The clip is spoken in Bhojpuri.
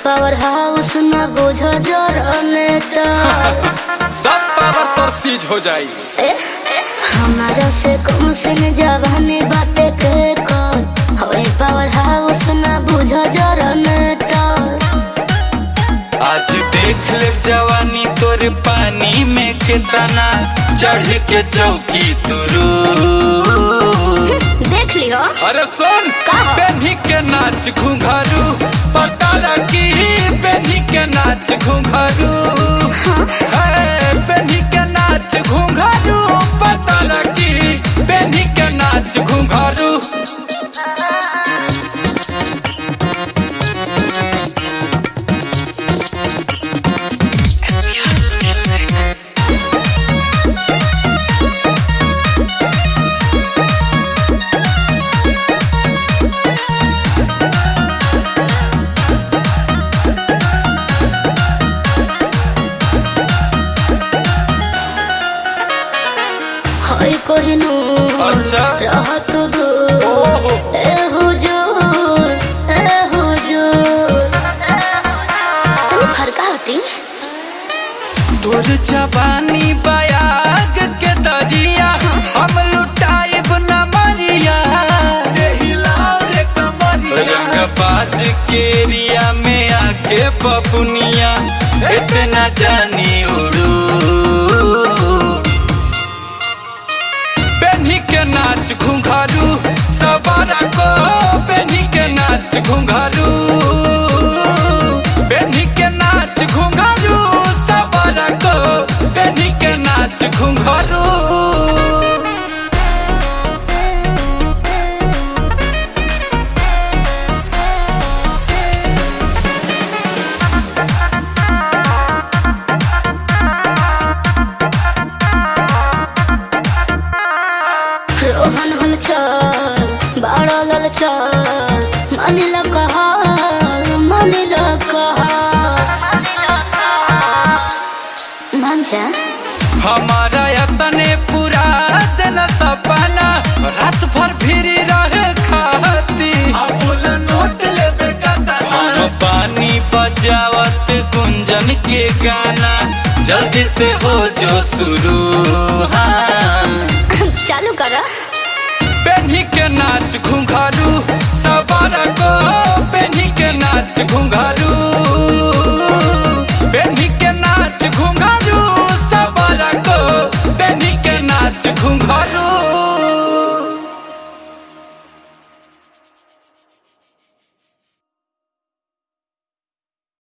पावर हाउस न बुझो जनरेटर सब पावर तो सीज हो जाई। हमारा से कम से न जवानी बातें के कर होए पावर हाउस न बुझो जनरेटर। आज देख ले जवानी तोरे पानी में कितना चढ़ के चौकी तुरू देख लियो। अरे सुन बेनी के नाच घुंघरू पता लगी बेनी के नाच घुंघरू बेनी के नाच घुंघरू पता लगी बेनी के नाच घुंघरू। अच्छा रहत दूर ए हुजूर तुम फरका हटी। तोर जवानी बयाग के दरिया हम लुटाइब न मरिया रंगबाज के एरिया में आके बबुनिया इतना जानी उड़ू बेनी के नाच घुंघरू सवारा को बेनी के नाच घुंघरू बेनी के नाच घुंघरू सवारा को बेनी के नाच घुंघरू। रोहन हल चल बड़ा लल चल मानिला कहा मानिला कहा मान जा हमारा यतने पूरा दिन सपना रात भर फिरी रहे खाती पानी बजावत गुंजन के गाना जल्दी से हो जो शुरू हाँ चालू करा बेनी के नाच घुंघरू